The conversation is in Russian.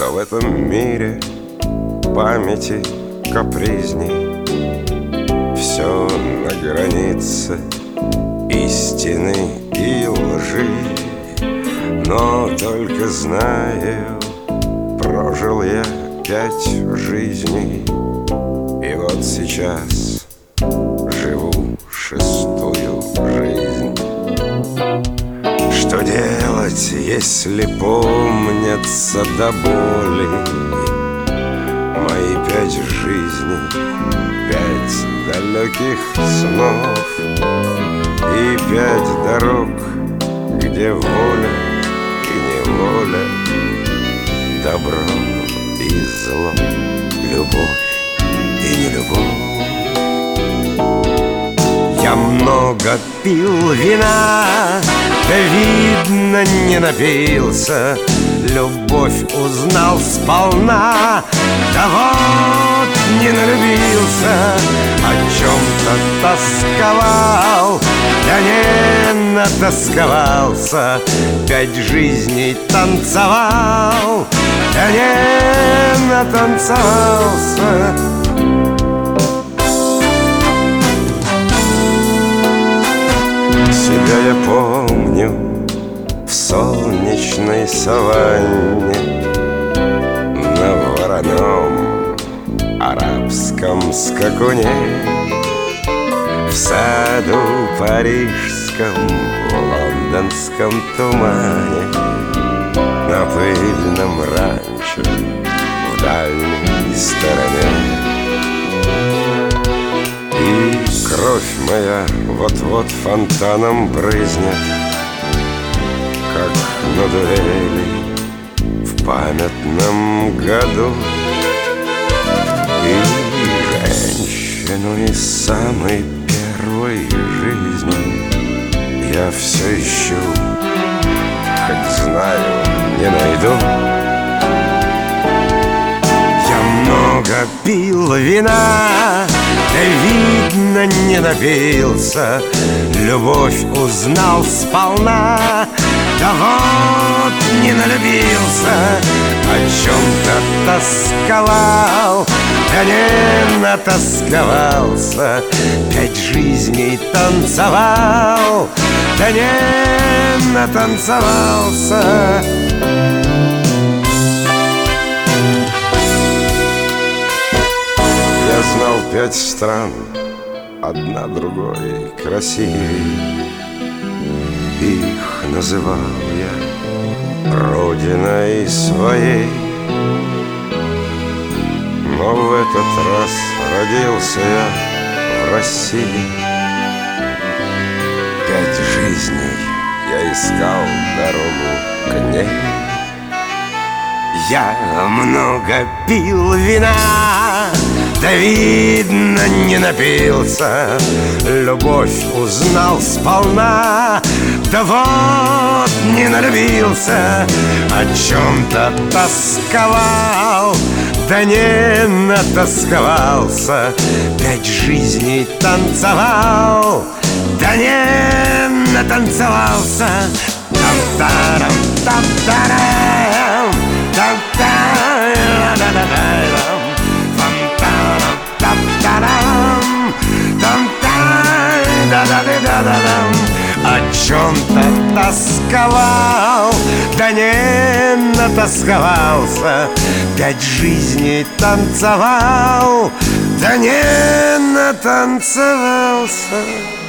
Кто в этом мире памяти капризней? Все на границе истины и лжи. Но только знаю, прожил я 5 жизней, и вот сейчас живу 6-ю жизнь. Что делать, если помнятся до боли мои 5 жизней, 5 далеких снов и 5 дорог, где воля и неволя, добро и зло, любовь и нелюбовь. Я много пил вина, да видно не напился, любовь узнал сполна, да вот не налюбился, о чем-то тосковал, да не натосковался, 5 жизней танцевал, да не натанцевался. Себя я помню в солнечной саванне, на вороном арабском скакуне, в саду парижском, в лондонском тумане, на пыльном ранчо в дальней стороне. И кровь моя вот-вот фонтаном брызнет, как на дуэли в памятном году. И женщину из самой первой жизни я все ищу, хоть знаю, не найду. Я много пил вина, да видно не напился, любовь узнал сполна, да вот не налюбился, о чем-то тосковал, да не натосковался, 5 жизней танцевал, да не натанцевался. Я знал 5 стран, одна другой красивей. Их называл я родиной своей. Но в этот раз родился я в России. 5 жизней я искал дорогу к ней. Я много пил вина, да видно не напился, любовь узнал сполна, да вот не налюбился, о чем-то тосковал, да не натосковался, 5 жизней танцевал, да не натанцевался. Там-тарам, там-тарам, там-тарам, о чем-то тосковал, да не натосковался, 5 жизней танцевал, да не натанцевался.